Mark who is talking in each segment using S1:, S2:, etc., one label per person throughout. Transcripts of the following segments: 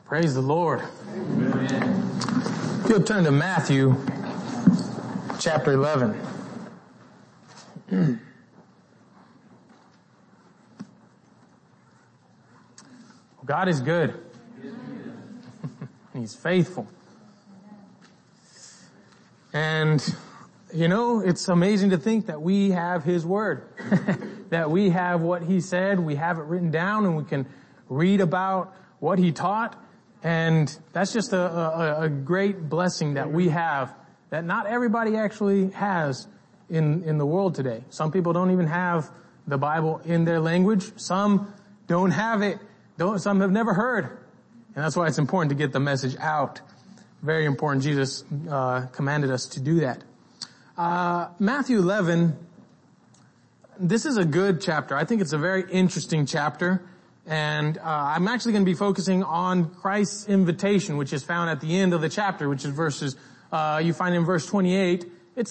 S1: Praise the Lord. Amen. If you'll turn to Matthew chapter 11. God is good. He's faithful. And, you know, it's amazing to think that we have His Word. That we have what He said, we have it written down, and we can read about what He taught. And that's just a great blessing that we have, that not everybody actually has in the world today. Some people don't even have the Bible in their language. Some don't have it. Some have never heard. And that's why it's important to get the message out. Very important. Jesus commanded us to do that. Matthew 11, this is a good chapter. I think it's a very interesting chapter. And I'm actually going to be focusing on Christ's invitation, which is found at the end of the chapter, which is verses you find in verse 28.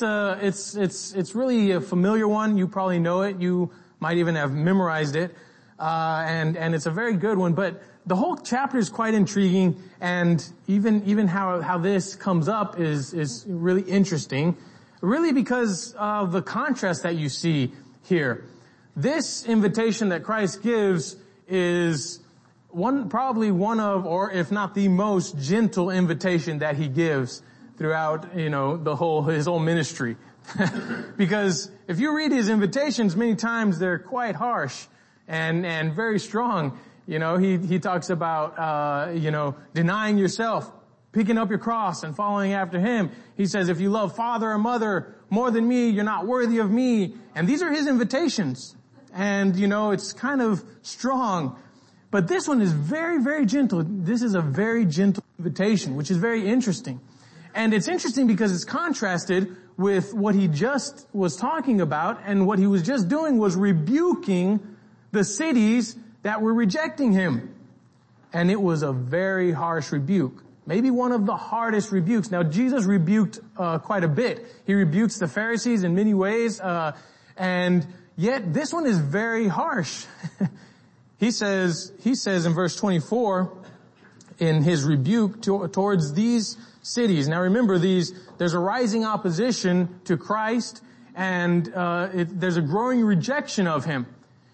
S1: It's really a familiar one. You probably know it. You might even have memorized it. And it's a very good one. But the whole chapter is quite intriguing, and even how this comes up is really interesting. Really because of the contrast that you see here. This invitation that Christ gives is probably one of, or if not the most gentle invitation that He gives throughout, his whole ministry. Because if you read His invitations, many times they're quite harsh and very strong. He talks about, denying yourself, picking up your cross and following after Him. He says, if you love father or mother more than me, you're not worthy of me. And these are His invitations. And, it's kind of strong. But this one is very, very gentle. This is a very gentle invitation, which is very interesting. And it's interesting because it's contrasted with what He just was talking about, and what He was just doing was rebuking the cities that were rejecting Him. And it was a very harsh rebuke. Maybe one of the hardest rebukes. Now, Jesus rebuked quite a bit. He rebukes the Pharisees in many ways, and yet this one is very harsh. He says in verse 24, in His rebuke towards these cities. Now remember, there's a rising opposition to Christ, and there's a growing rejection of Him.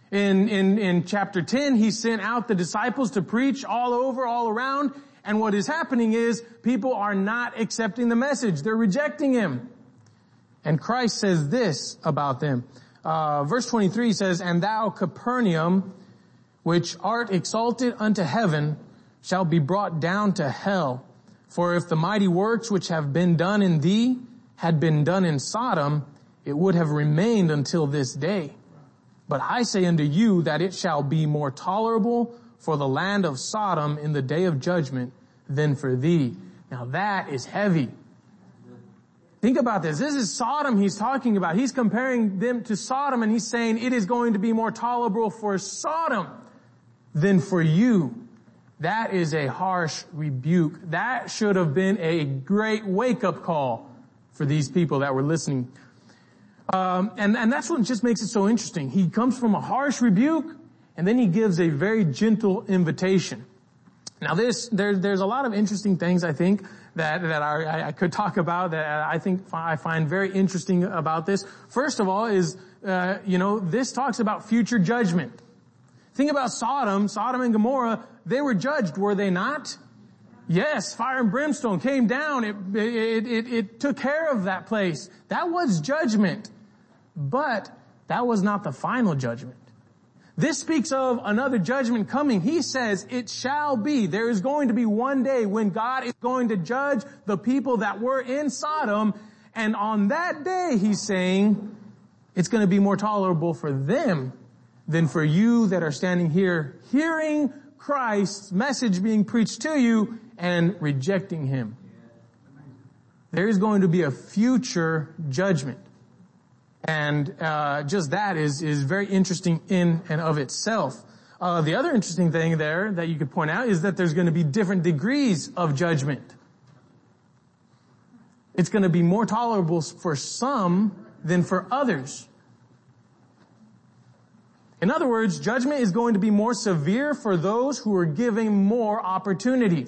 S1: In chapter 10, He sent out the disciples to preach all over, all around, and what is happening is people are not accepting the message. They're rejecting Him. And Christ says this about them. Verse 23 says, "And thou, Capernaum, which art exalted unto heaven, shall be brought down to hell. For if the mighty works which have been done in thee had been done in Sodom, it would have remained until this day. But I say unto you that it shall be more tolerable for the land of Sodom in the day of judgment than for thee." Now that is heavy. Think about this. This is Sodom He's talking about. He's comparing them to Sodom, and He's saying it is going to be more tolerable for Sodom than for you. That is a harsh rebuke. That should have been a great wake-up call for these people that were listening. And that's what just makes it so interesting. He comes from a harsh rebuke, and then He gives a very gentle invitation. Now there's a lot of interesting things, I think, that I could talk about, that I find very interesting about this. First of all is, this talks about future judgment. Think about Sodom and Gomorrah. They were judged, were they not? Yes, fire and brimstone came down. It took care of that place. That was judgment. But that was not the final judgment. This speaks of another judgment coming. He says it shall be. There is going to be one day when God is going to judge the people that were in Sodom. And on that day, He's saying it's going to be more tolerable for them than for you that are standing here hearing Christ's message being preached to you and rejecting Him. There is going to be a future judgment. And just that is very interesting in and of itself. The other interesting thing there that you could point out is that there's going to be different degrees of judgment. It's going to be more tolerable for some than for others. In other words, judgment is going to be more severe for those who are giving more opportunity.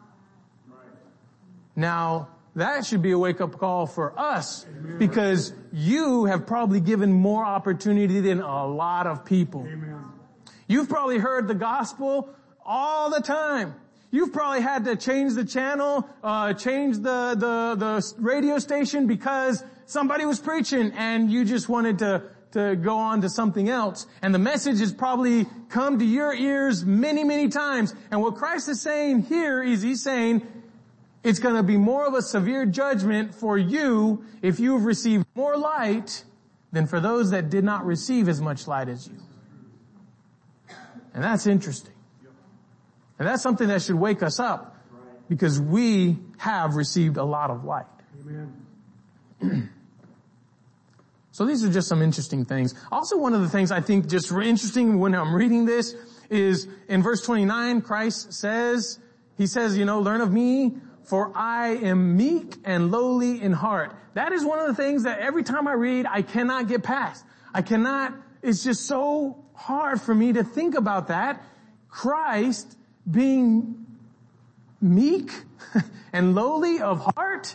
S1: Now, that should be a wake-up call for us, because you have probably given more opportunity than a lot of people. You've probably heard the gospel all the time. You've probably had to change the channel, change the radio station because somebody was preaching and you just wanted to go on to something else. And the message has probably come to your ears many, many times. And what Christ is saying here is he's saying it's going to be more of a severe judgment for you if you've received more light than for those that did not receive as much light as you. And that's interesting. And that's something that should wake us up, because we have received a lot of light. Amen. So these are just some interesting things. Also, one of the things I think just interesting when I'm reading this is in verse 29, Christ says, he says, learn of me, for I am meek and lowly in heart. That is one of the things that every time I read, I cannot get past. It's just so hard for me to think about that. Christ being meek and lowly of heart.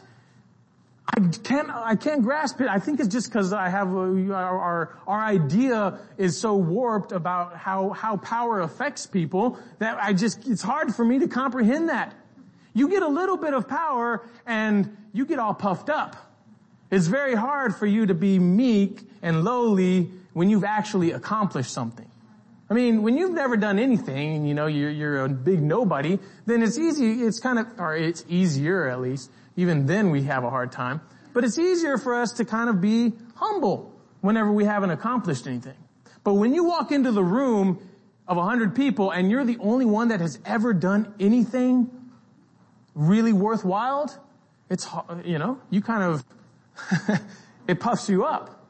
S1: I can't grasp it. I think it's just because I have our idea is so warped about how power affects people that it's hard for me to comprehend that. You get a little bit of power and you get all puffed up. It's very hard for you to be meek and lowly when you've actually accomplished something. I mean, when you've never done anything, you're a big nobody, then it's easy, it's easier at least. Even then we have a hard time. But it's easier for us to kind of be humble whenever we haven't accomplished anything. But when you walk into the room of 100 people and you're the only one that has ever done anything really worthwhile, it's, you kind of, it puffs you up.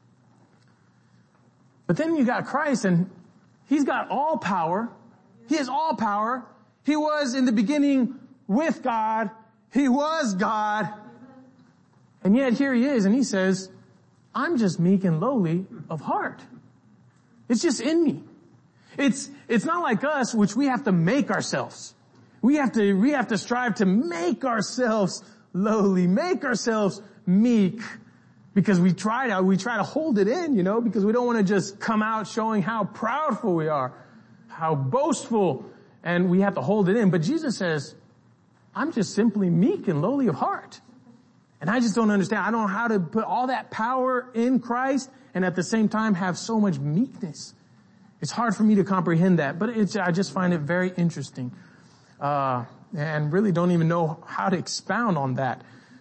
S1: But then you got Christ and he's got all power. He has all power. He was in the beginning with God. He was God. And yet here he is and he says, I'm just meek and lowly of heart. It's just in me. It's not like us, which we have to make ourselves. We have to strive to make ourselves lowly, make ourselves meek, because we try to hold it in, because we don't want to just come out showing how proudful we are, how boastful, and we have to hold it in. But Jesus says, I'm just simply meek and lowly of heart. And I just don't understand. I don't know how to put all that power in Christ and at the same time have so much meekness. It's hard for me to comprehend that, but I just find it very interesting. And really don't even know how to expound on that.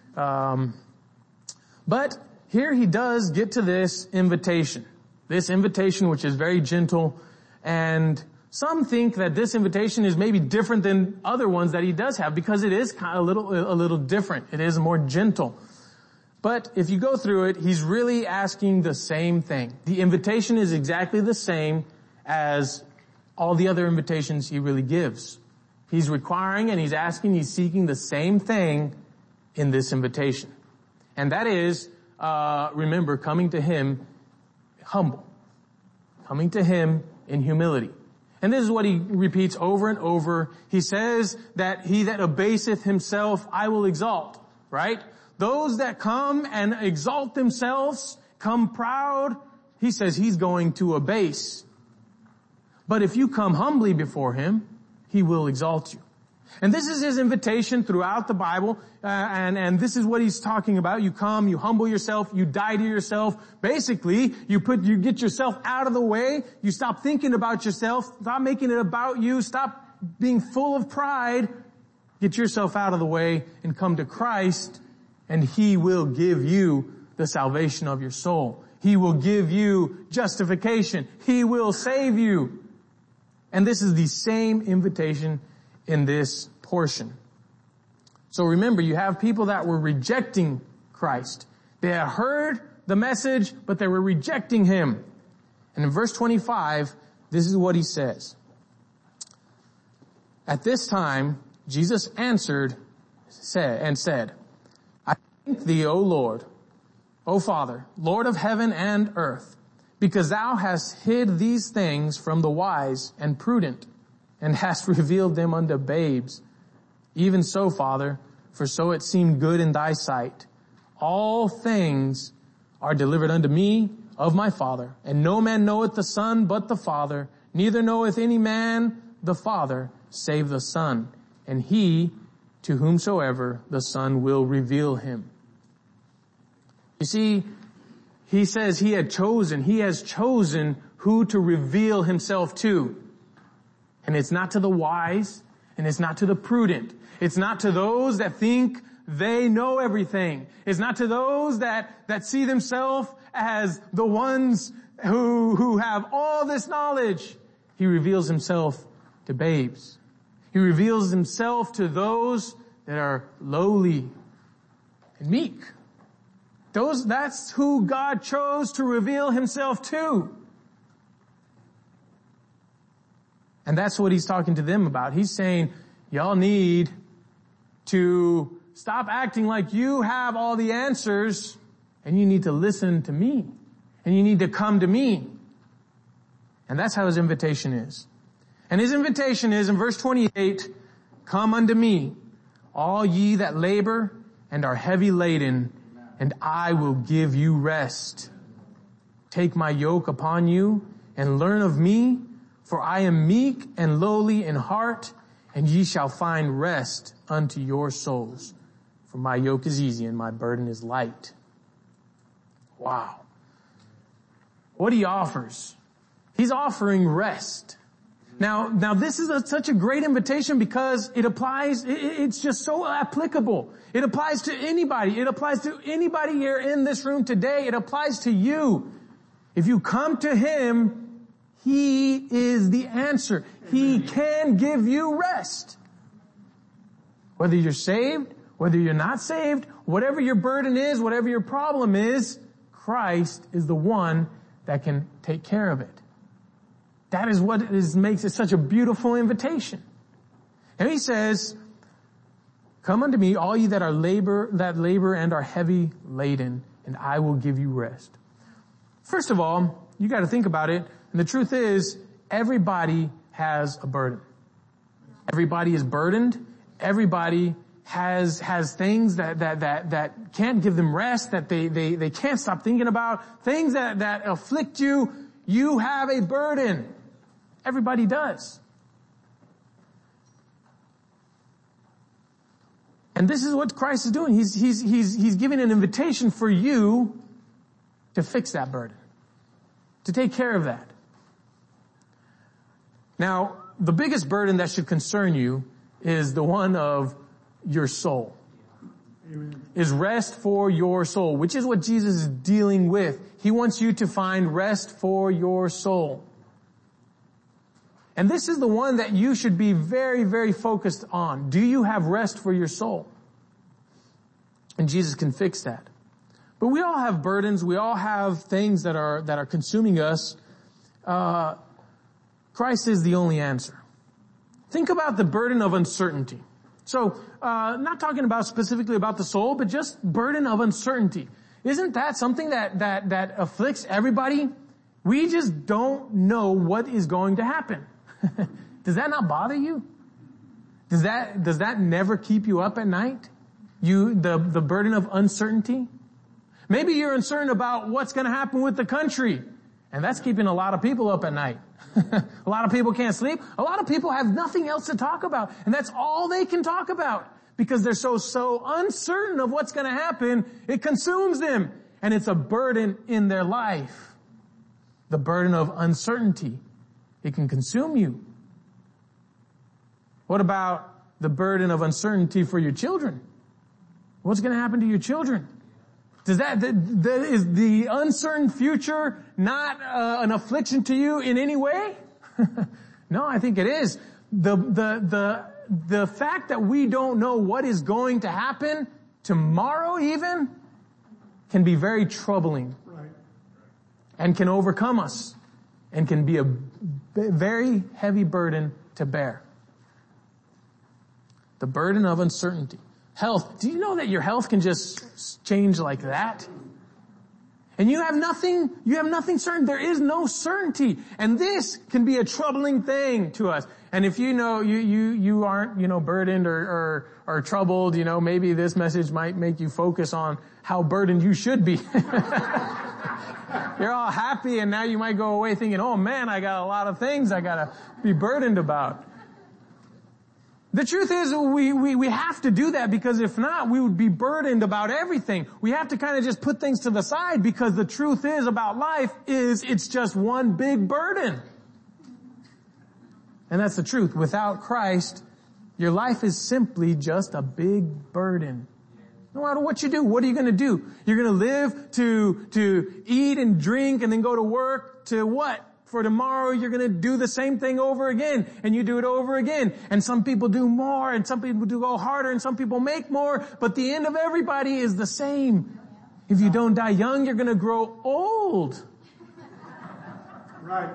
S1: But here he does get to this invitation which is very gentle, and some think that this invitation is maybe different than other ones that he does have, because it is kind of a little different. It is more gentle. But if you go through it, he's really asking the same thing. The invitation is exactly the same as all the other invitations he really gives. He's requiring and he's asking, he's seeking the same thing in this invitation. And that is, remember, coming to him humble. Coming to him in humility. And this is what he repeats over and over. He says that he that abaseth himself, I will exalt. Right? Those that come and exalt themselves, come proud, he says he's going to abase. But if you come humbly before him, he will exalt you. And this is his invitation throughout the Bible, and this is what he's talking about. You come, you humble yourself, you die to yourself. Basically, you get yourself out of the way, you stop thinking about yourself, stop making it about you, stop being full of pride, get yourself out of the way and come to Christ, and he will give you the salvation of your soul. He will give you justification. He will save you. And this is the same invitation in this portion. So remember, you have people that were rejecting Christ. They had heard the message, but they were rejecting him. And in verse 25, this is what he says. At this time, Jesus answered and said, I thank thee, O Lord, O Father, Lord of heaven and earth, because thou hast hid these things from the wise and prudent, and hast revealed them unto babes. Even so, Father, for so it seemed good in thy sight. All things are delivered unto me of my Father, and no man knoweth the Son but the Father, neither knoweth any man the Father save the Son, and he to whomsoever the Son will reveal him. You see, he says he has chosen who to reveal himself to. And it's not to the wise, and it's not to the prudent. It's not to those that think they know everything. It's not to those that see themselves as the ones who have all this knowledge. He reveals himself to babes. He reveals himself to those that are lowly and meek. That's who God chose to reveal himself to. And that's what he's talking to them about. He's saying, y'all need to stop acting like you have all the answers, and you need to listen to me. And you need to come to me. And that's how his invitation is. And his invitation is in verse 28, come unto me, all ye that labor and are heavy laden, and I will give you rest. Take my yoke upon you and learn of me, for I am meek and lowly in heart, and ye shall find rest unto your souls. For my yoke is easy and my burden is light. Wow. What he offers. He's offering rest. Now this is such a great invitation because it applies, it's just so applicable. It applies to anybody. It applies to anybody here in this room today. It applies to you. If you come to him, he is the answer. He can give you rest. Whether you're saved, whether you're not saved, whatever your burden is, whatever your problem is, Christ is the one that can take care of it. That is what makes it such a beautiful invitation. And he says, come unto me, all ye that labor and are heavy laden, and I will give you rest. First of all, you got to think about it. And the truth is, everybody has a burden. Everybody is burdened. Everybody has things that can't give them rest, that they can't stop thinking about, things that afflict you. You have a burden. Everybody does. And this is what Christ is doing. He's giving an invitation for you to fix that burden, to take care of that. Now, the biggest burden that should concern you is the one of your soul. Amen. Is rest for your soul, which is what Jesus is dealing with. He wants you to find rest for your soul. And this is the one that you should be very, very focused on. Do you have rest for your soul? And Jesus can fix that. But we all have burdens. We all have things that are consuming us. Christ is the only answer. Think about the burden of uncertainty. So, not talking about specifically about the soul, but just burden of uncertainty. Isn't that something that afflicts everybody? We just don't know what is going to happen. Does that not bother you? Does that never keep you up at night? The burden of uncertainty? Maybe you're uncertain about what's going to happen with the country, and that's keeping a lot of people up at night. A lot of people can't sleep. A lot of people have nothing else to talk about, and that's all they can talk about because they're so uncertain of what's going to happen. It consumes them, and it's a burden in their life. The burden of uncertainty. It can consume you. What about the burden of uncertainty for your children? What's going to happen to your children? Is the uncertain future not an affliction to you in any way? No, I think it is. The fact that we don't know what is going to happen tomorrow even can be very troubling. Right. And can overcome us and can be a very heavy burden to bear. The burden of uncertainty. Health. Do you know that your health can just change like that? And you have nothing certain. There is no certainty. And this can be a troubling thing to us. And if you know, you aren't, burdened or troubled, maybe this message might make you focus on how burdened you should be. You're all happy and now you might go away thinking, oh man, I got a lot of things I gotta be burdened about. The truth is we have to do that, because if not, we would be burdened about everything. We have to kind of just put things to the side, because the truth is about life is it's just one big burden. And that's the truth. Without Christ, your life is simply just a big burden. No matter what you do, what are you going to do? You're going to live to eat and drink and then go to work to what? For tomorrow you're going to do the same thing over again, and you do it over again. And some people do more, and some people do go harder, and some people make more, but the end of everybody is the same. If you don't die young, you're going to grow old.
S2: Right.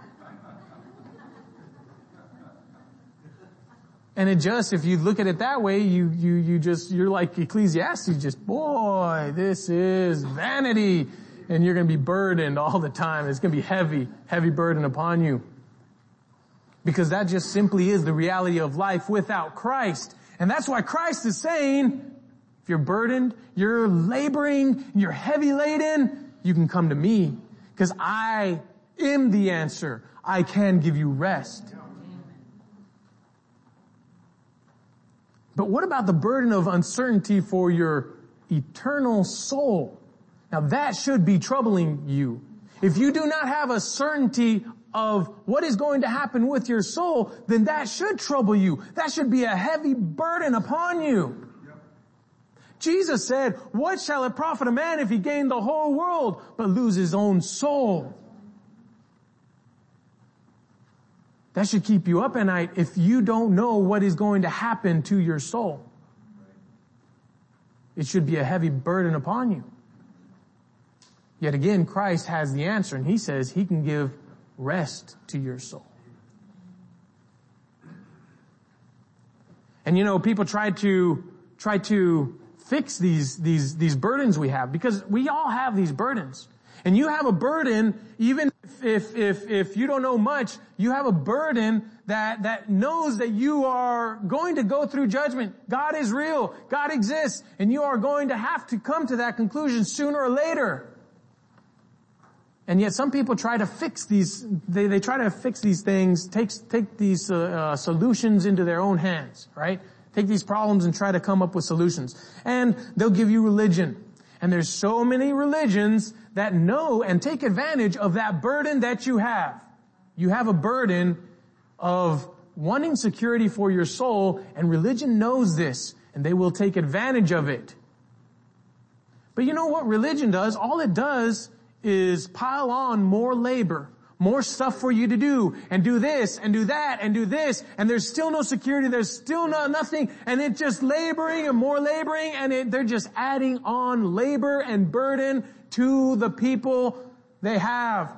S1: And it just, if you look at it that way, you're like Ecclesiastes, just, boy, this is vanity. And you're going to be burdened all the time. It's going to be heavy burden upon you. Because that just simply is the reality of life without Christ. And that's why Christ is saying, if you're burdened, you're laboring, you're heavy laden, you can come to me. Because I am the answer. I can give you rest. But what about the burden of uncertainty for your eternal soul? Now that should be troubling you. If you do not have a certainty of what is going to happen with your soul, then that should trouble you. That should be a heavy burden upon you. Yep. Jesus said, what shall it profit a man if he gain the whole world but lose his own soul? That should keep you up at night if you don't know what is going to happen to your soul. It should be a heavy burden upon you. Yet again, Christ has the answer, and he says he can give rest to your soul. And people try to fix these burdens we have, because we all have these burdens. And you have a burden, even if you don't know much, you have a burden that knows that you are going to go through judgment. God is real. God exists. And you are going to have to come to that conclusion sooner or later. And yet some people try to fix these, they try to fix these things, take these solutions into their own hands, right? Take these problems and try to come up with solutions. And they'll give you religion. And there's so many religions that know and take advantage of that burden that you have. You have a burden of wanting security for your soul, and religion knows this, and they will take advantage of it. But you know what religion does? All it does is pile on more labor, more stuff for you to do, and do this, and do that, and do this, and there's still no security, there's still nothing, and it's just laboring and more laboring, and they're just adding on labor and burden to the people they have.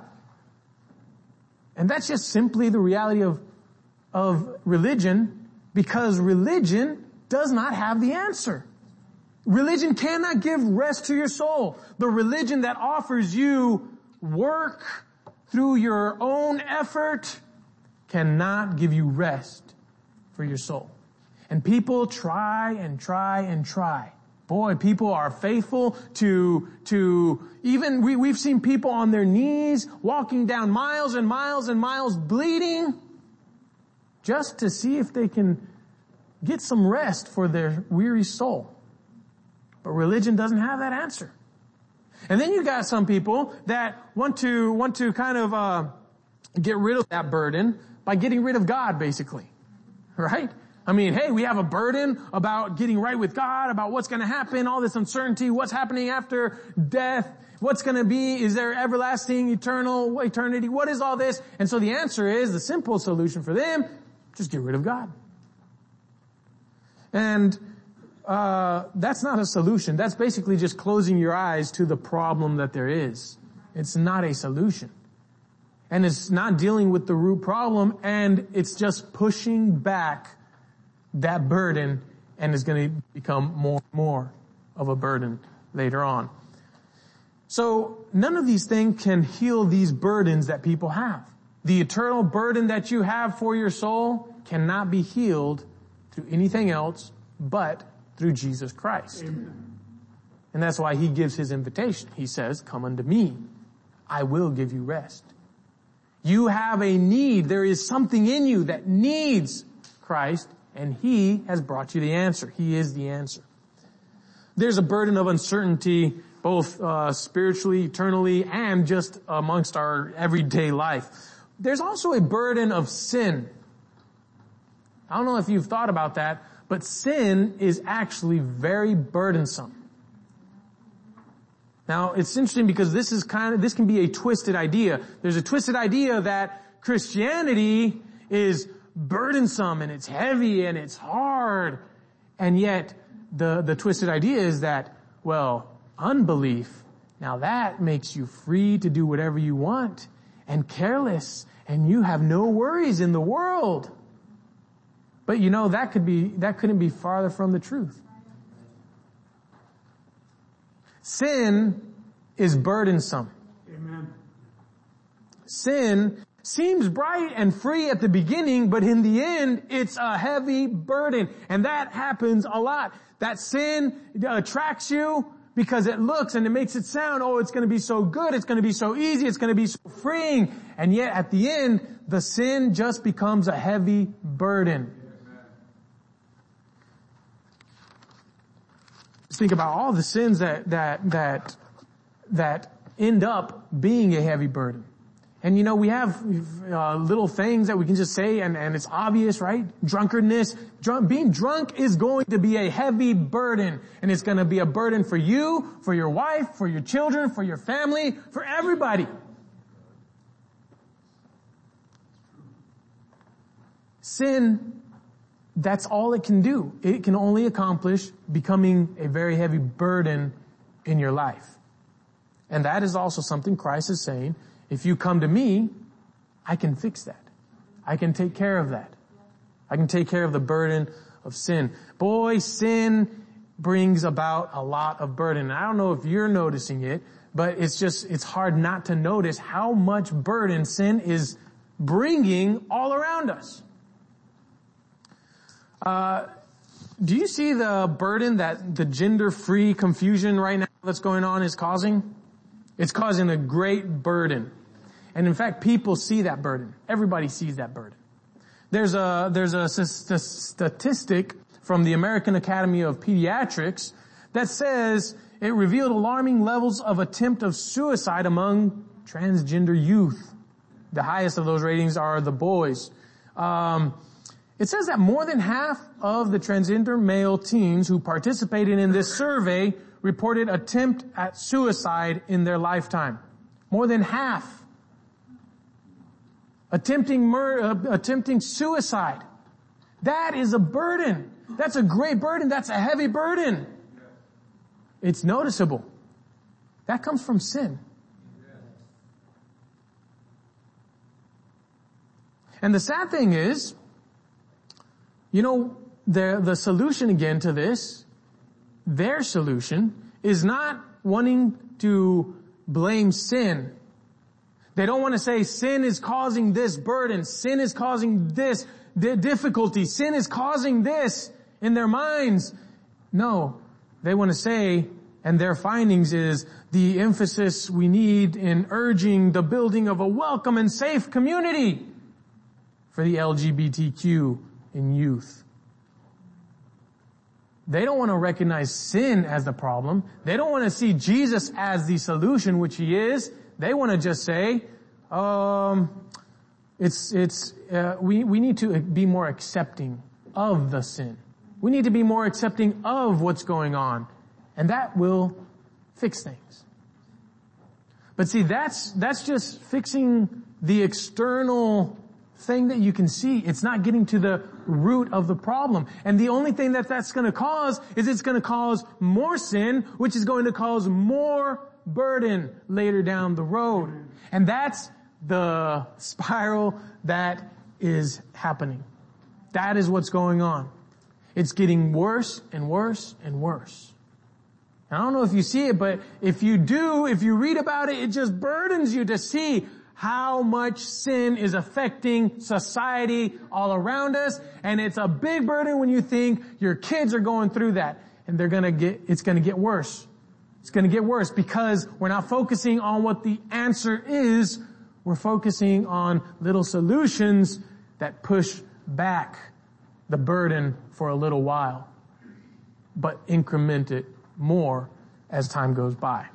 S1: And that's just simply the reality of religion, because religion does not have the answer. Religion cannot give rest to your soul. The religion that offers you work through your own effort cannot give you rest for your soul. And people try and try and try. Boy, people are faithful to even, we've seen people on their knees walking down miles and miles and miles bleeding just to see if they can get some rest for their weary soul. But religion doesn't have that answer. And then you got some people that want to kind of get rid of that burden by getting rid of God, basically. Right? I mean, hey, we have a burden about getting right with God, about what's going to happen, all this uncertainty, what's happening after death, what's going to be, is there everlasting, eternal, eternity, what is all this? And so the answer is, the simple solution for them, just get rid of God. And that's not a solution. That's basically just closing your eyes to the problem that there is. It's not a solution. And it's not dealing with the root problem, and it's just pushing back that burden, and is going to become more and more of a burden later on. So none of these things can heal these burdens that people have. The eternal burden that you have for your soul cannot be healed through anything else but through Jesus Christ.
S2: Amen.
S1: And that's why he gives his invitation. He says, come unto me. I will give you rest. You have a need. There is something in you that needs Christ, and he has brought you the answer. He is the answer. There's a burden of uncertainty, both spiritually, eternally, and just amongst our everyday life. There's also a burden of sin. I don't know if you've thought about that, but sin is actually very burdensome. Now, it's interesting because this can be a twisted idea. There's a twisted idea that Christianity is burdensome and it's heavy and it's hard. And yet, the twisted idea is that, well, unbelief, now that makes you free to do whatever you want and careless, and you have no worries in the world. But you know, that couldn't be farther from the truth. Sin is burdensome.
S2: Amen.
S1: Sin seems bright and free at the beginning, but in the end, it's a heavy burden. And that happens a lot. That sin attracts you because it looks and it makes it sound, oh, it's going to be so good, it's going to be so easy, it's going to be so freeing. And yet at the end, the sin just becomes a heavy burden. Just think about all the sins that end up being a heavy burden. And you know, we have little things that we can just say and it's obvious, right? Drunkenness. Being drunk is going to be a heavy burden. And it's going to be a burden for you, for your wife, for your children, for your family, for everybody. Sin, that's all it can do. It can only accomplish becoming a very heavy burden in your life. And that is also something Christ is saying. If you come to me, I can fix that. I can take care of that. I can take care of the burden of sin. Boy, sin brings about a lot of burden. I don't know if you're noticing it, but it's hard not to notice how much burden sin is bringing all around us. Do you see the burden that the gender-free confusion right now that's going on is causing? It's causing a great burden. And in fact, people see that burden. Everybody sees that burden. There's a statistic from the American Academy of Pediatrics that says it revealed alarming levels of attempt of suicide among transgender youth. The highest of those ratings are the boys. It says that more than half of the transgender male teens who participated in this survey reported attempt at suicide in their lifetime. More than half. Attempting suicide. That is a burden. That's a great burden. That's a heavy burden. It's noticeable. That comes from sin. And the sad thing is, you know, the solution again to this, their solution is not wanting to blame sin. They don't want to say sin is causing this burden, sin is causing this difficulty, sin is causing this in their minds. No, they want to say, and their findings is the emphasis we need in urging the building of a welcome and safe community for the LGBTQ in youth. They don't want to recognize sin as the problem. They don't want to see Jesus as the solution, which he is. They want to just say, we need to be more accepting of the sin. We need to be more accepting of what's going on. And that will fix things. But see, that's just fixing the external thing that you can see. It's not getting to the root of the problem. And the only thing that's going to cause is it's going to cause more sin, which is going to cause more burden later down the road. And that's the spiral that is happening. That is what's going on. It's getting worse and worse and worse. I don't know if you see it, but if you do, if you read about it, it just burdens you to see how much sin is affecting society all around us. And it's a big burden when you think your kids are going through that. And it's gonna get worse. It's gonna get worse because we're not focusing on what the answer is. We're focusing on little solutions that push back the burden for a little while, but increment it more as time goes by.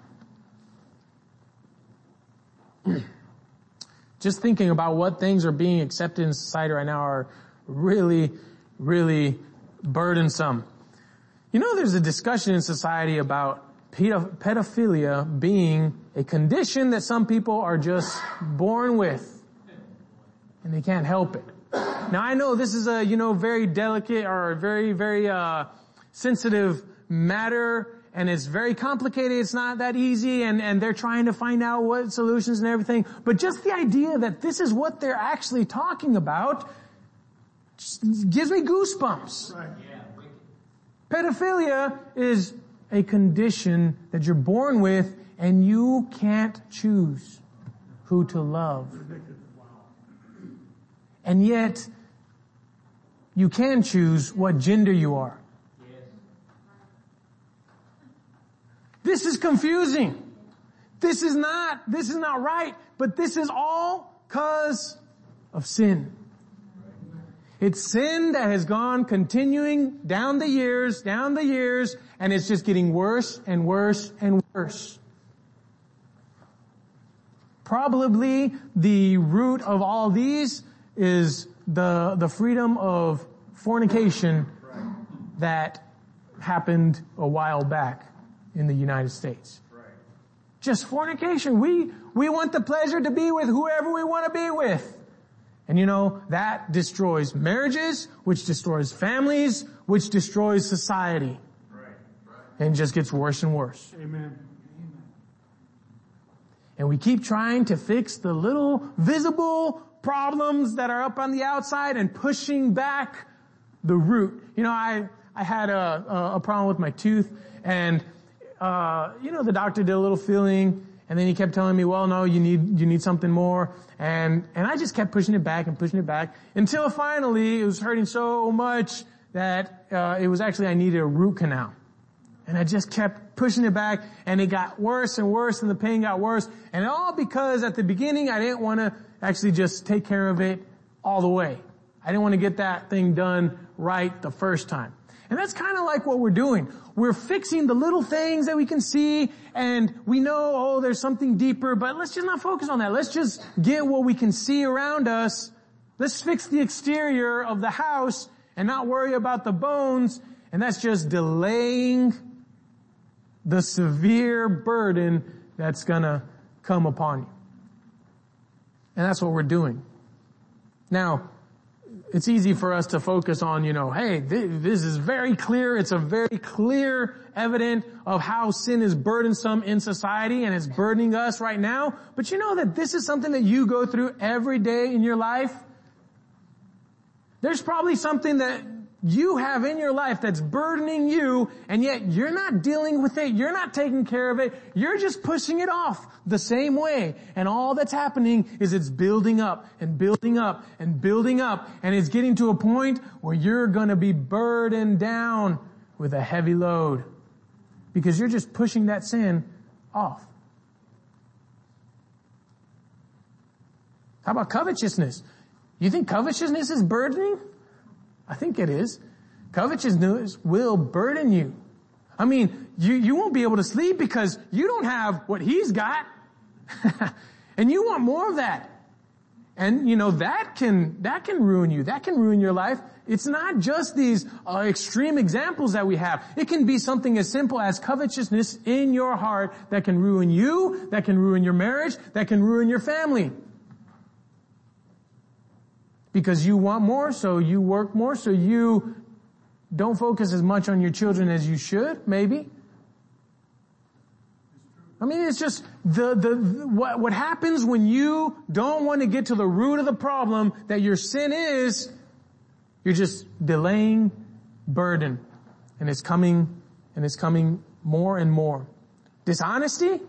S1: Just thinking about what things are being accepted in society right now are really, really burdensome. You know, there's a discussion in society about pedophilia being a condition that some people are just born with, and they can't help it. Now, I know this is a, very delicate or very, very sensitive matter, and it's very complicated. It's not that easy, and they're trying to find out what solutions and everything. But just the idea that this is what they're actually talking about just gives me goosebumps.
S2: Right.
S1: Pedophilia is a condition that you're born with, and you can't choose who to love. And yet, you can choose what gender you are. This is confusing. This is not right, but this is all because of sin. It's sin that has gone continuing down the years, and it's just getting worse and worse and worse. Probably the root of all these is the freedom of fornication that happened a while back in the United States. Just fornication. We want the pleasure to be with whoever we want to be with. And that destroys marriages, which destroys families, which destroys society. And just gets worse and worse.
S2: Amen.
S1: And we keep trying to fix the little visible problems that are up on the outside and pushing back the root. I had a problem with my tooth, and the doctor did a little feeling, and then he kept telling me, well, no, you need something more. And I just kept pushing it back until finally it was hurting so much that it was actually I needed a root canal. And I just kept pushing it back, and it got worse and worse, and the pain got worse. And all because at the beginning I didn't want to actually just take care of it all the way. I didn't want to get that thing done right the first time. And that's kind of like what we're doing. We're fixing the little things that we can see, and we know, there's something deeper, but let's just not focus on that. Let's just get what we can see around us. Let's fix the exterior of the house and not worry about the bones, and that's just delaying the severe burden that's gonna come upon you. And that's what we're doing. Now, it's easy for us to focus on, hey, this is very clear. It's a very clear evidence of how sin is burdensome in society, and it's burdening us right now. But you know that this is something that you go through every day in your life? There's probably something that you have in your life that's burdening you, and yet you're not dealing with it. You're not taking care of it. You're just pushing it off the same way. And all that's happening is it's building up and building up and building up. And it's getting to a point where you're going to be burdened down with a heavy load because you're just pushing that sin off. How about covetousness? You think covetousness is burdening? I think it is. Covetousness will burden you. I mean, you won't be able to sleep because you don't have what he's got. And you want more of that. And that can ruin you. That can ruin your life. It's not just these extreme examples that we have. It can be something as simple as covetousness in your heart that can ruin you, that can ruin your marriage, that can ruin your family. Because you want more, so you work more, so you don't focus as much on your children as you should, maybe. I mean, it's just what happens when you don't want to get to the root of the problem that your sin is, you're just delaying burden. And it's coming more and more. Dishonesty?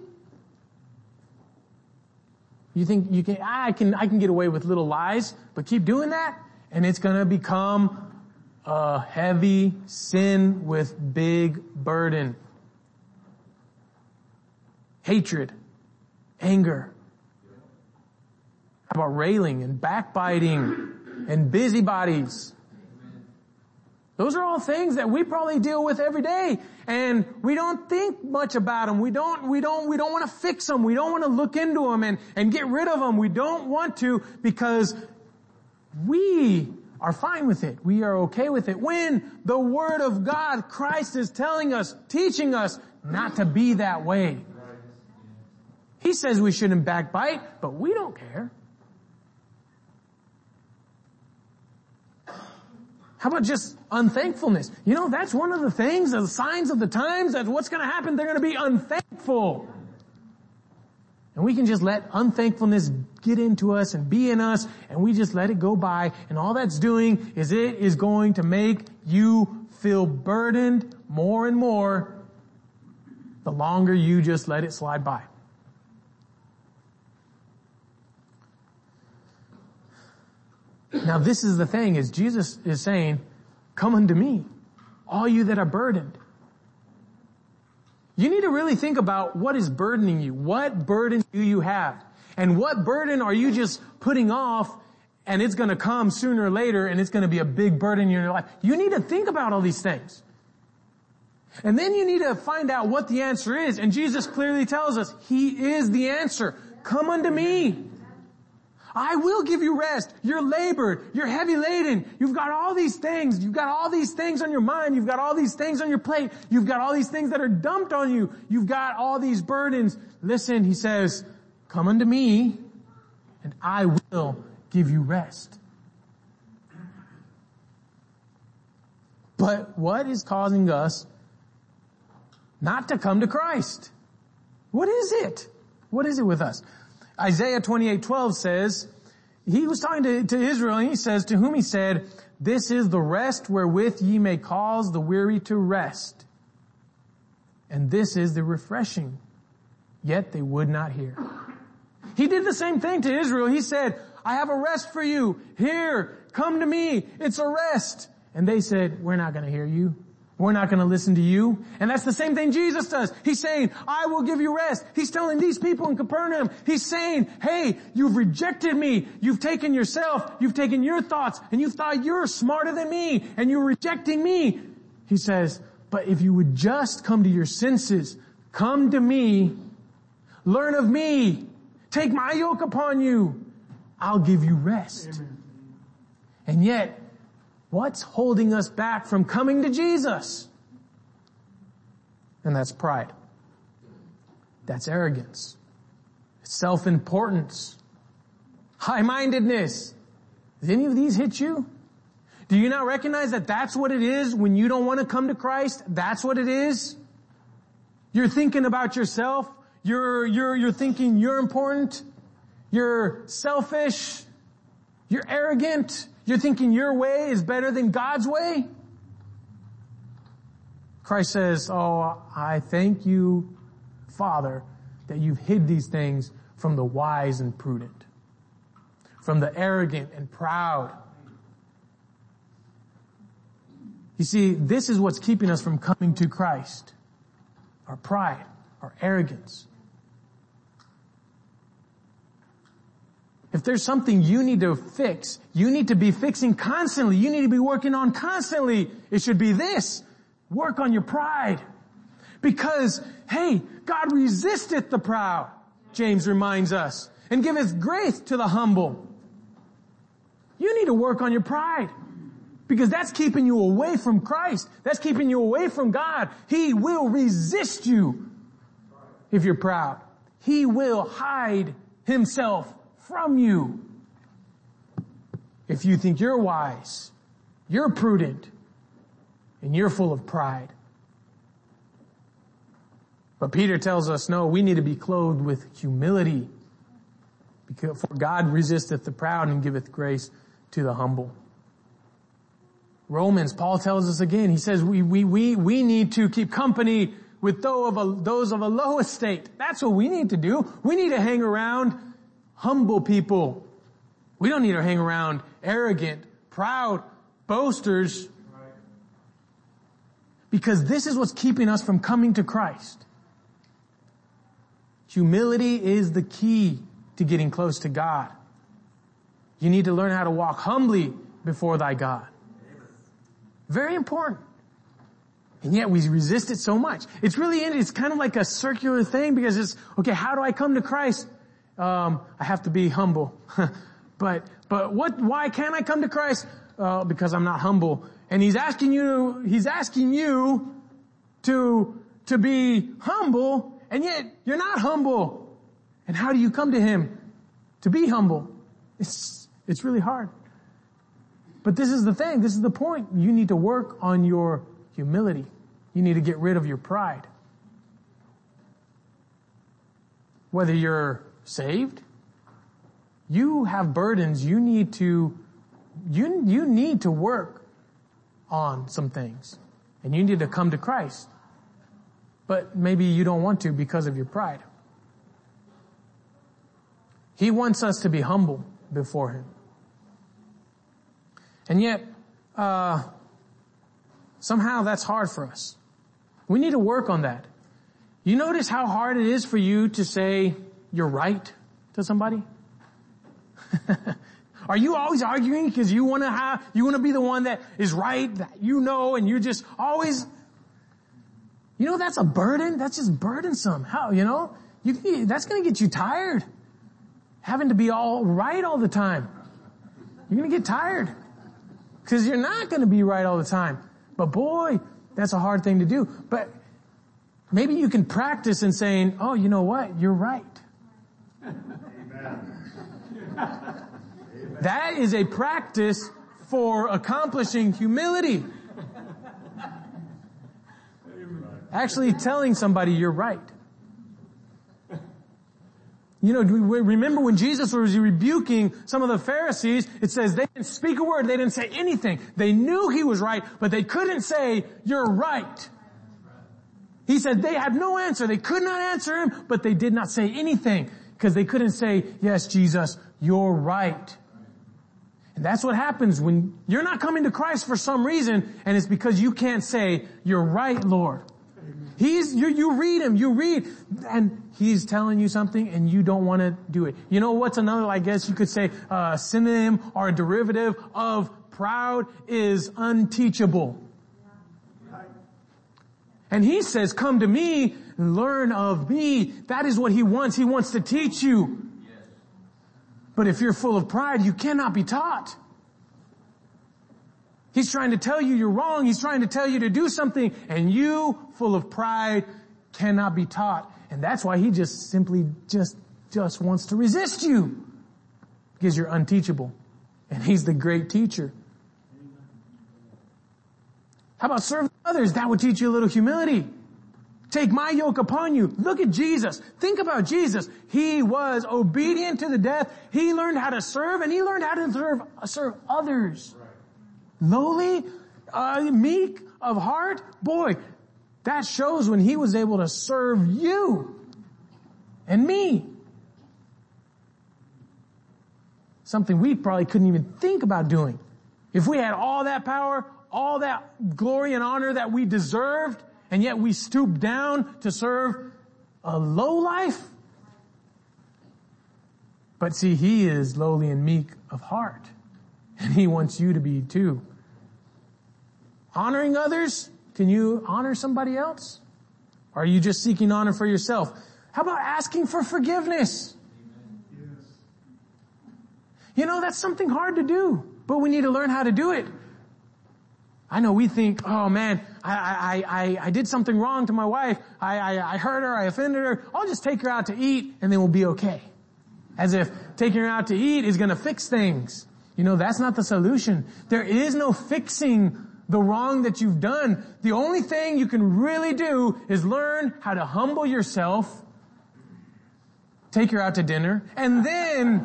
S1: You think you can, I can get away with little lies, but keep doing that and it's going to become a heavy sin with big burden. Hatred, anger. How about railing and backbiting and busybodies? Those are all things that we probably deal with every day, and we don't think much about them. We don't want to fix them. We don't want to look into them and get rid of them. We don't want to because we are fine with it. We are okay with it. When the Word of God, Christ is telling us, teaching us not to be that way. He says we shouldn't backbite, but we don't care. How about just unthankfulness? You know, that's one of the things, the signs of the times, that what's going to happen, they're going to be unthankful. And we can just let unthankfulness get into us and be in us, and we just let it go by, and all that's doing is it is going to make you feel burdened more and more the longer you just let it slide by. Now this is the thing, is Jesus is saying, come unto me, all you that are burdened. You need to really think about what is burdening you. What burden do you have? And what burden are you just putting off and it's going to come sooner or later and it's going to be a big burden in your life? You need to think about all these things. And then you need to find out what the answer is. And Jesus clearly tells us He is the answer. Come unto me. I will give you rest. You're labored. You're heavy laden. You've got all these things. You've got all these things on your mind. You've got all these things on your plate. You've got all these things that are dumped on you. You've got all these burdens. Listen, He says, come unto me and I will give you rest. But what is causing us not to come to Christ? What is it? What is it with us? Isaiah 28:12 says, He was talking to Israel, and He says, to whom He said, this is the rest wherewith ye may cause the weary to rest. And this is the refreshing. Yet they would not hear. He did the same thing to Israel. He said, I have a rest for you. Here, come to me. It's a rest. And they said, we're not going to hear you. We're not going to listen to you. And that's the same thing Jesus does. He's saying, I will give you rest. He's telling these people in Capernaum, He's saying, hey, you've rejected me. You've taken yourself. You've taken your thoughts and you've thought you're smarter than me and you're rejecting me. He says, but if you would just come to your senses, come to me, learn of me, take my yoke upon you, I'll give you rest. Amen. And yet, what's holding us back from coming to Jesus? And that's pride. That's arrogance. It's self-importance. High-mindedness. Does any of these hit you? Do you not recognize that that's what it is when you don't want to come to Christ? That's what it is. You're thinking about yourself. You're thinking you're important. You're selfish. You're arrogant. You're thinking your way is better than God's way? Christ says, oh, I thank you, Father, that you've hid these things from the wise and prudent, from the arrogant and proud. You see, this is what's keeping us from coming to Christ. Our pride, our arrogance. If there's something you need to fix, you need to be fixing constantly. You need to be working on constantly. It should be this. Work on your pride. Because, hey, God resisteth the proud, James reminds us, and giveth grace to the humble. You need to work on your pride. Because that's keeping you away from Christ. That's keeping you away from God. He will resist you if you're proud. He will hide Himself from you. If you think you're wise, you're prudent, and you're full of pride. But Peter tells us, no, we need to be clothed with humility. Because for God resisteth the proud and giveth grace to the humble. Romans, Paul tells us again, he says we need to keep company with those of a low estate. That's what we need to do. We need to hang around humble people. We don't need to hang around arrogant, proud, boasters. Because this is what's keeping us from coming to Christ. Humility is the key to getting close to God. You need to learn how to walk humbly before thy God. Very important. And yet we resist it so much. It's kind of like a circular thing because it's, okay, how do I come to Christ? I have to be humble. But why can't I come to Christ? Because I'm not humble. And he's asking you to be humble, and yet you're not humble. And how do you come to him to be humble? It's really hard. But this is the thing. This is the point. You need to work on your humility. You need to get rid of your pride. Whether you're saved, you have burdens. You need to work on some things. And you need to come to Christ. But maybe you don't want to because of your pride. He wants us to be humble before him. And yet, somehow that's hard for us. We need to work on that. You notice how hard it is for you to say you're right to somebody? Are you always arguing because you want to be the one that is right, that and you're just always, that's a burden. That's just burdensome. How, that's going to get you tired. Having to be all right all the time. You're going to get tired. Because you're not going to be right all the time. But boy, that's a hard thing to do. But maybe you can practice in saying, oh, you know what? You're right. Amen. That is a practice for accomplishing humility. Actually telling somebody you're right. Remember when Jesus was rebuking some of the Pharisees, it says they didn't speak a word, they didn't say anything. They knew he was right, but they couldn't say, you're right. He said they had no answer. They could not answer him, but they did not say anything because they couldn't say, yes, Jesus, you're right. And that's what happens when you're not coming to Christ for some reason, and it's because you can't say, you're right, Lord. You read, and he's telling you something and you don't want to do it. You know what's another, I guess you could say, synonym or a derivative of proud is unteachable. And he says, come to me and learn of me. That is what he wants. He wants to teach you. But if you're full of pride, you cannot be taught. He's trying to tell you you're wrong. He's trying to tell you to do something, and you, full of pride, cannot be taught. And that's why he just simply wants to resist you. Because you're unteachable. And he's the great teacher. How about serving others? That would teach you a little humility. Take my yoke upon you. Look at Jesus. Think about Jesus. He was obedient to the death. He learned how to serve, and he learned how to serve others. Lowly, meek of heart. Boy, that shows when he was able to serve you and me. Something we probably couldn't even think about doing. If we had all that power, all that glory and honor that we deserved, and yet we stooped down to serve a low life. But see, he is lowly and meek of heart. And he wants you to be too. Honoring others? Can you honor somebody else? Or are you just seeking honor for yourself? How about asking for forgiveness? Yes. That's something hard to do, but we need to learn how to do it. I know we think, oh man, I did something wrong to my wife. I hurt her. I offended her. I'll just take her out to eat and then we'll be okay. As if taking her out to eat is going to fix things. That's not the solution. There is no fixing the wrong that you've done. The only thing you can really do is learn how to humble yourself, take her out to dinner, and then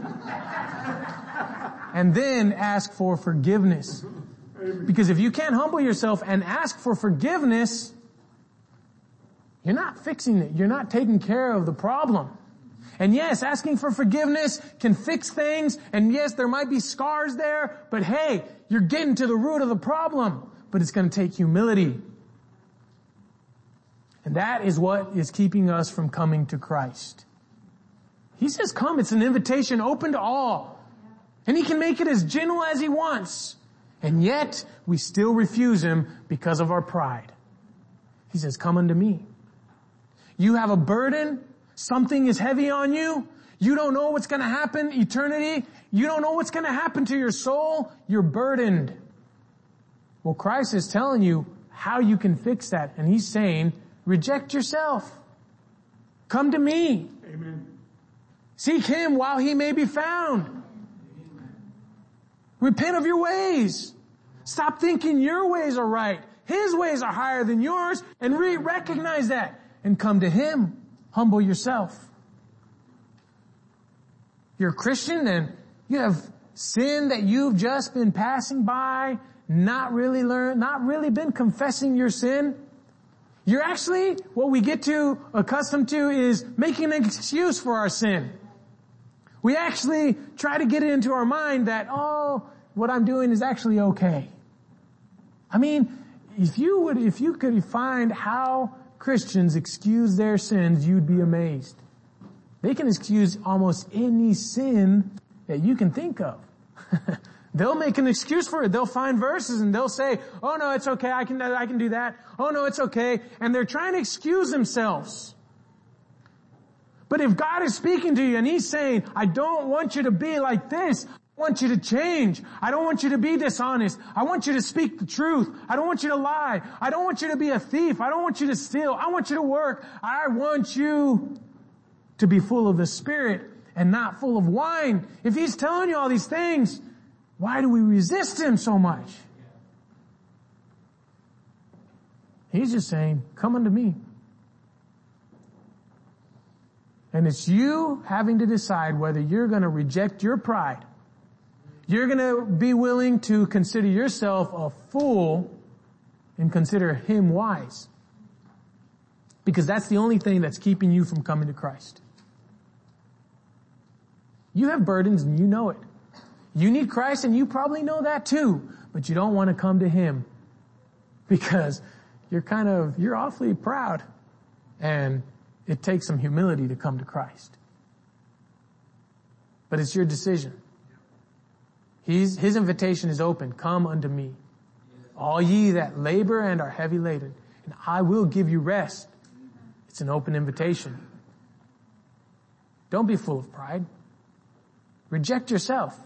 S1: ask for forgiveness. Because if you can't humble yourself and ask for forgiveness, you're not fixing it. You're not taking care of the problem. And yes, asking for forgiveness can fix things. And yes, there might be scars there. But hey, you're getting to the root of the problem. But it's going to take humility. And that is what is keeping us from coming to Christ. He says, come. It's an invitation open to all. And He can make it as gentle as He wants. And yet, we still refuse Him because of our pride. He says, come unto me. You have a burden. Something is heavy on you. You don't know what's going to happen eternity. You don't know what's going to happen to your soul. You're burdened. Well, Christ is telling you how you can fix that. And He's saying, reject yourself. Come to me.
S2: Amen.
S1: Seek Him while He may be found. Repent of your ways. Stop thinking your ways are right. His ways are higher than yours. And recognize that. And come to Him. Humble yourself. You're a Christian and you have sin that you've just been passing by, not really been confessing your sin. You're actually, what we get too accustomed to is making an excuse for our sin. We actually try to get it into our mind that, what I'm doing is actually okay. I mean, if you could find how Christians excuse their sins, you'd be amazed. They can excuse almost any sin that you can think of. They'll make an excuse for it. They'll find verses and they'll say, oh no, it's okay. I can do that. Oh no, it's okay. And they're trying to excuse themselves. But if God is speaking to you and He's saying, I don't want you to be like this. I want you to change. I don't want you to be dishonest. I want you to speak the truth. I don't want you to lie. I don't want you to be a thief. I don't want you to steal. I want you to work. I want you to be full of the Spirit and not full of wine. If He's telling you all these things, why do we resist Him so much? He's just saying, come unto me. And it's you having to decide whether you're going to reject your pride. You're going to be willing to consider yourself a fool and consider Him wise. Because that's the only thing that's keeping you from coming to Christ. You have burdens and you know it. You need Christ and you probably know that too. But you don't want to come to Him because you're awfully proud. And it takes some humility to come to Christ. But it's your decision. His invitation is open. Come unto me. All ye that labor and are heavy laden, and I will give you rest. It's an open invitation. Don't be full of pride. Reject yourself.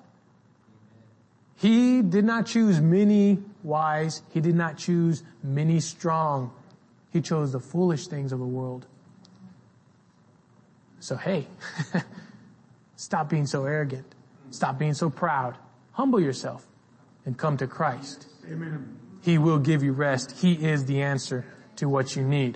S1: He did not choose many wise. He did not choose many strong. He chose the foolish things of the world. So hey, stop being so arrogant. Stop being so proud. Humble yourself and come to Christ.
S2: Amen.
S1: He will give you rest. He is the answer to what you need.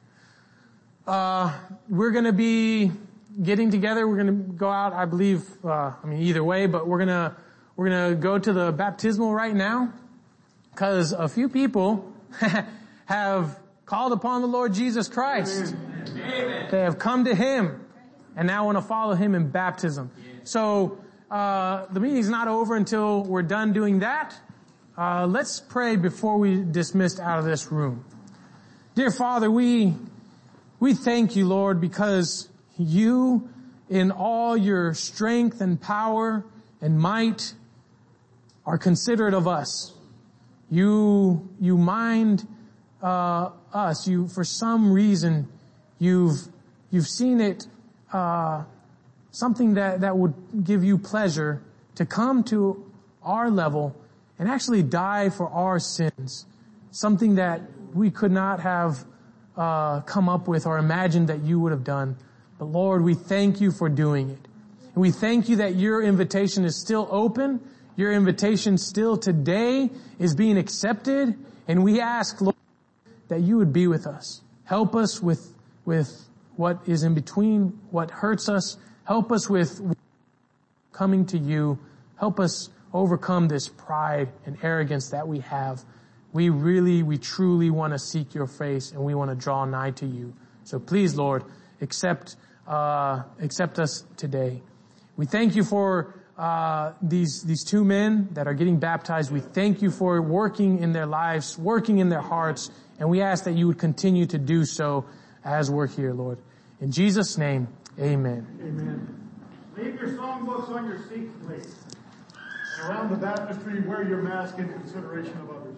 S1: We're going to be getting together. We're going to go out, I believe, either way, but we're going to go to the baptismal right now because a few people have called upon the Lord Jesus Christ. Amen. They have come to Him and now want to follow Him in baptism. So, the meeting's not over until we're done doing that. Let's pray before we dismiss out of this room. Dear Father, we thank you, Lord, because you, in all your strength and power and might, are considerate of us. You mind us. You, for some reason, you've seen it something that would give you pleasure to come to our level and actually die for our sins. Something that we could not have come up with or imagined that you would have done. But Lord, we thank you for doing it. And we thank you that your invitation is still open. Your invitation still today is being accepted. And we ask, Lord, that you would be with us. Help us with what is in between, what hurts us. Help us with coming to you. Help us overcome this pride and arrogance that we have. We truly want to seek your face and we want to draw nigh to you. So please, Lord, accept us today. We thank you for these two men that are getting baptized. We thank you for working in their lives, working in their hearts, and we ask that you would continue to do so as we're here, Lord. In Jesus' name, amen.
S2: Amen. Leave your songbooks on your seats, please. And around the baptistry, wear your mask in consideration of others.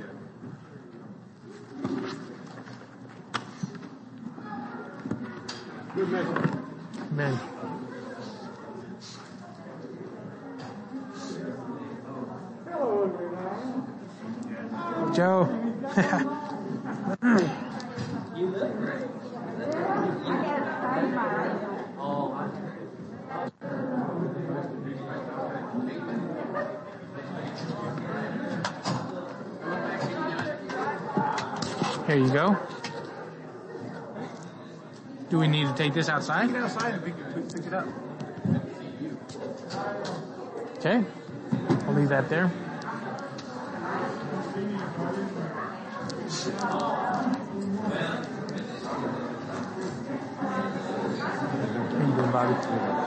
S2: Good message.
S1: Amen.
S2: Hello, everyone.
S1: Joe.
S3: You look great.
S1: Here you go. Do we need to take this outside?
S2: Get outside and we can pick it up.
S1: Okay. I'll leave that there. How you doing, Bobby?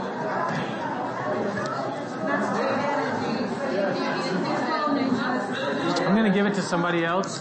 S1: I'm going to give it to somebody else.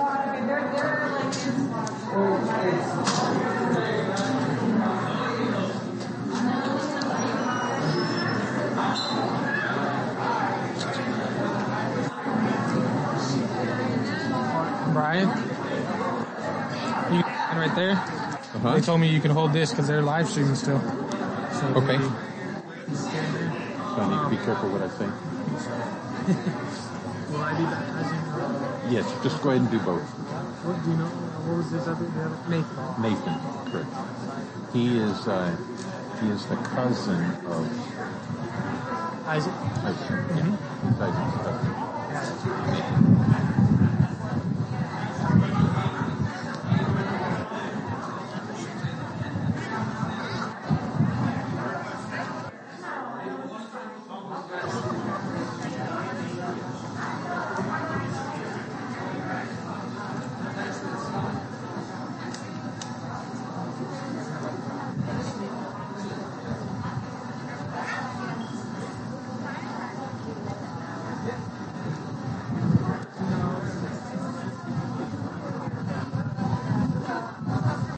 S1: Brian, you right there.
S4: Uh-huh.
S1: They told me you could hold this because they're live streaming still. So
S4: Okay.
S1: maybe-
S4: So I need to be careful what I say.
S1: Will I be baptizing?
S4: Yes, just go ahead and do both.
S1: What do you know? What was this other? Nathan.
S4: Nathan, correct. He is the cousin of
S1: Isaac.
S4: Isaac.
S1: Mm-hmm.
S4: He's Isaac's cousin.
S1: Yeah.